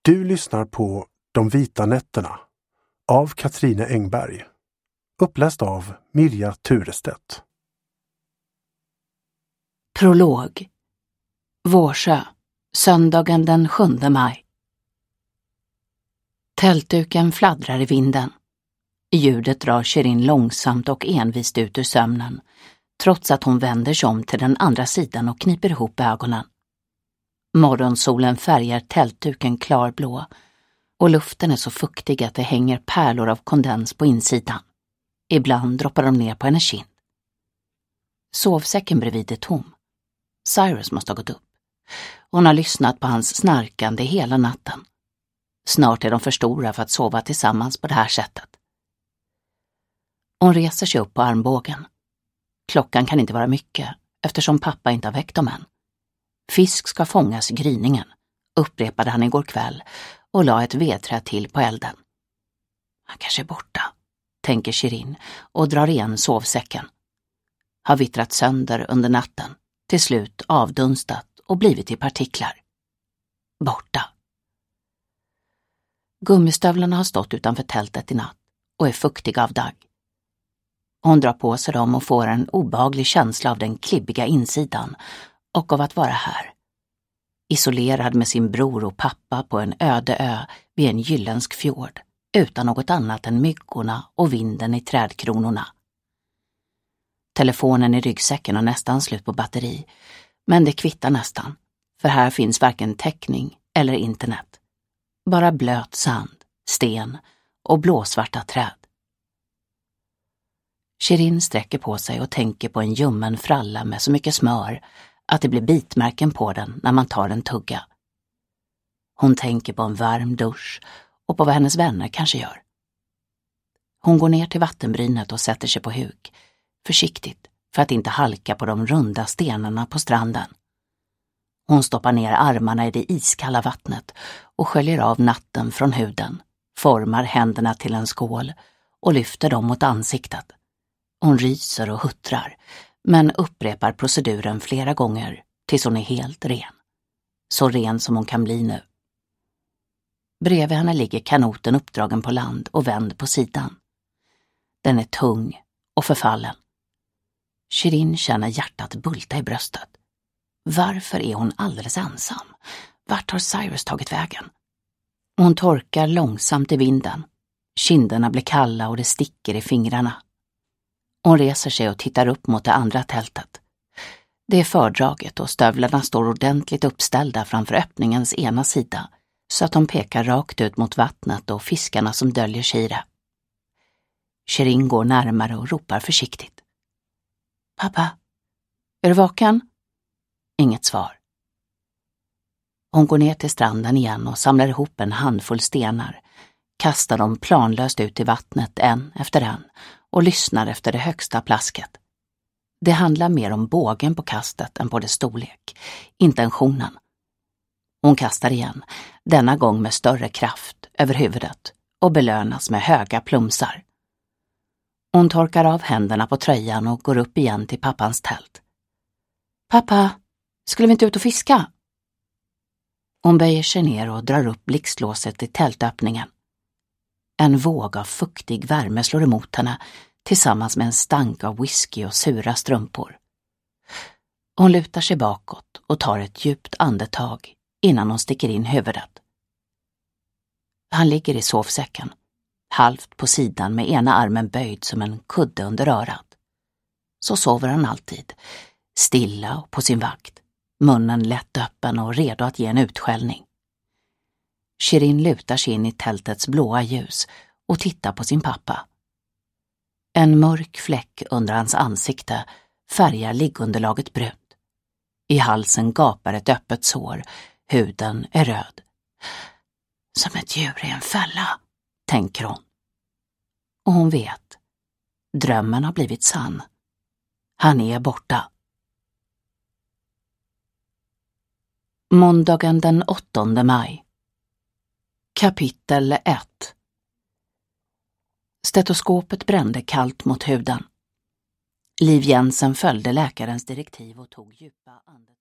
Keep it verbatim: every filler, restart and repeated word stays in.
Du lyssnar på De vita nätterna av Katrine Engberg. Uppläst av Mirja Turestedt. Prolog. Vårsjö, söndagen den sjunde maj. Tältduken fladdrar i vinden. Ljudet drar Shirin långsamt och envist ut ur sömnen, trots att hon vänder sig om till den andra sidan och kniper ihop ögonen. Morgonsolen färgar tältduken klarblå och luften är så fuktig att det hänger pärlor av kondens på insidan. Ibland droppar de ner på hennes kind. Sovsäcken bredvid är tom. Cyrus måste ha gått upp. Hon har lyssnat på hans snarkande hela natten. Snart är de för stora för att sova tillsammans på det här sättet. Hon reser sig upp på armbågen. Klockan kan inte vara mycket eftersom pappa inte har väckt dem än. Fisk ska fångas i gryningen, upprepade han igår kväll och la ett vedträ till på elden. Han kanske är borta, tänker Shirin och drar igen sovsäcken. Har vittrat sönder under natten, till slut avdunstat och blivit i partiklar. Borta. Gummistövlarna har stått utanför tältet i natt och är fuktiga av dagg. Hon drar på sig dem och får en obehaglig känsla av den klibbiga insidan och av att vara här. Isolerad med sin bror och pappa på en öde ö vid en gyllensk fjord, utan något annat än myggorna och vinden i trädkronorna. Telefonen i ryggsäcken har nästan slut på batteri, men det kvittar nästan, för här finns varken täckning eller internet. Bara blöt sand, sten och blåsvarta träd. Shirin sträcker på sig och tänker på en ljummen fralla med så mycket smör att det blir bitmärken på den när man tar en tugga. Hon tänker på en varm dusch och på vad hennes vänner kanske gör. Hon går ner till vattenbrynet och sätter sig på huk, försiktigt för att inte halka på de runda stenarna på stranden. Hon stoppar ner armarna i det iskalla vattnet och sköljer av natten från huden, formar händerna till en skål och lyfter dem mot ansiktet. Hon ryser och huttrar, men upprepar proceduren flera gånger tills hon är helt ren. Så ren som hon kan bli nu. Bredvid henne ligger kanoten uppdragen på land och vänd på sidan. Den är tung och förfallen. Shirin känner hjärtat bulta i bröstet. Varför är hon alldeles ensam? Vart har Cyrus tagit vägen? Hon torkar långsamt i vinden. Kinderna blir kalla och det sticker i fingrarna. Hon reser sig och tittar upp mot det andra tältet. Det är fördraget och stövlarna står ordentligt uppställda framför öppningens ena sida, så att de pekar rakt ut mot vattnet och fiskarna som döljer sig i det. Shirin går närmare och ropar försiktigt. Pappa, är du vaken? Inget svar. Hon går ner till stranden igen och samlar ihop en handfull stenar, kastar dem planlöst ut i vattnet en efter en och lyssnar efter det högsta plasket. Det handlar mer om bågen på kastet än på dess storlek, intentionen. Hon kastar igen, denna gång med större kraft över huvudet och belönas med höga plumsar. Hon torkar av händerna på tröjan och går upp igen till pappans tält. Pappa, skulle vi inte ut och fiska? Hon böjer sig ner och drar upp blixtlåset i tältöppningen. En våg av fuktig värme slår emot henne tillsammans med en stank av whisky och sura strumpor. Hon lutar sig bakåt och tar ett djupt andetag innan hon sticker in huvudet. Han ligger i sovsäcken, halvt på sidan med ena armen böjd som en kudde under örat. Så sover han alltid, stilla och på sin vakt, munnen lätt öppen och redo att ge en utskällning. Shirin lutar sig in i tältets blåa ljus och tittar på sin pappa. En mörk fläck under hans ansikte färgar liggunderlaget brunt. I halsen gapar ett öppet sår, huden är röd. Som ett djur i en fälla, tänker hon. Och hon vet. Drömmen har blivit sann. Han är borta. Måndagen den åttonde maj. Kapitel ett. Stetoskopet brände kallt mot huden. Liv Jensen följde läkarens direktiv och tog djupa andetag.